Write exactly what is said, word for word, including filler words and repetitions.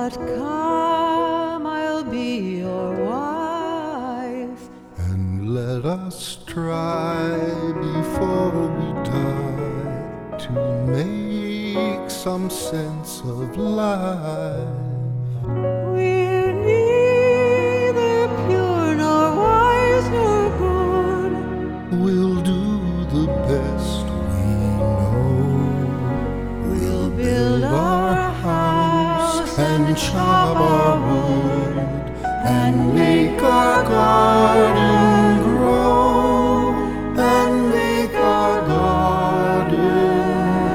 But come, I'll be your wife, and let us try before we die to make some sense of life. we're neither pure nor wise nor good. We'll do the best we know. We'll build our house and chop our wood and make our garden